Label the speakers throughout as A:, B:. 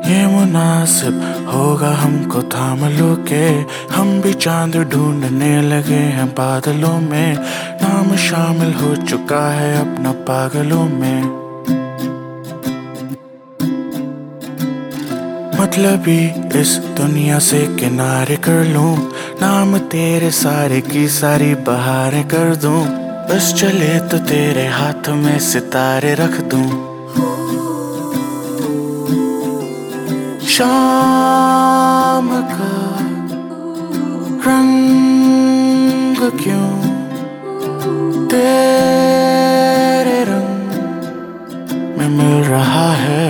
A: ये मुनासिब होगा हमको थाम लो के, हम भी चांद ढूंढने लगे हैं बादलों में। नाम शामिल हो चुका है अपना पागलों में। मतलबी इस दुनिया से किनारे कर लूं, नाम तेरे सारे की सारी बहारें कर दूं। बस चले तो तेरे हाथ में सितारे रख दूं। शाम का रंग क्यों तेरे रंग में मिल रहा है।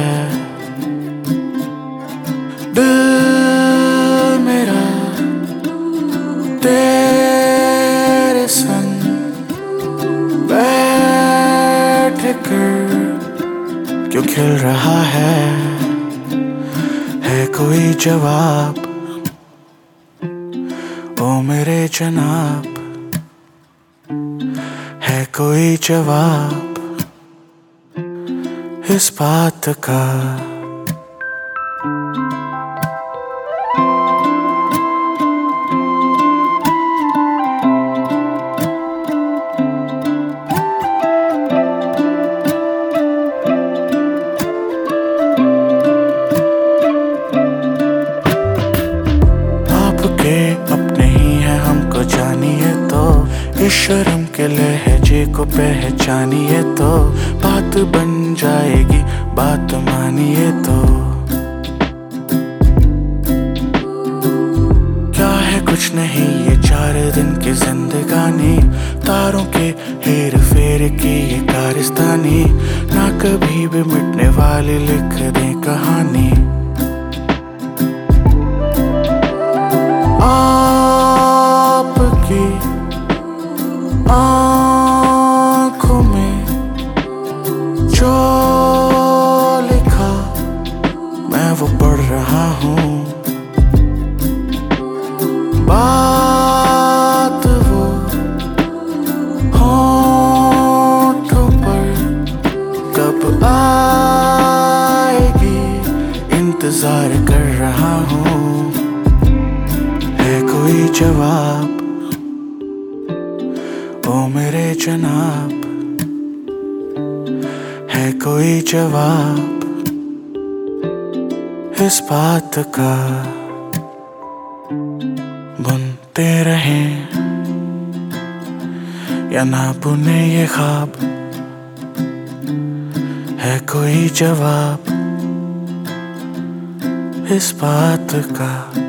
A: दिल मेरा तेरे संग बैठ कर क्यों खिल रहा है कोई जवाब ओ मेरे जनाब, है कोई जवाब इस बात का। अपने ही है हमको जानिए तो, इस शर्म के लहजे को पहचानिए तो, बात बन जाएगी बात मानिए तो। क्या है कुछ नहीं ये 4 दिन की जिंदगानी, तारों के हेर फेर की ये कारस्तानी। ना कभी भी मिटने वाली लिख दे कहानी। आपकी आँखों में जो लिखा मैं वो पढ़ रहा हूँ। बात वो होठों पर कब आएगी इंतजार कर रहा हूँ। कोई जवाब ओ मेरे जनाब, है कोई जवाब इस बात का। बुनते रहें या ना बुने ये ख्वाब, है कोई जवाब इस बात का।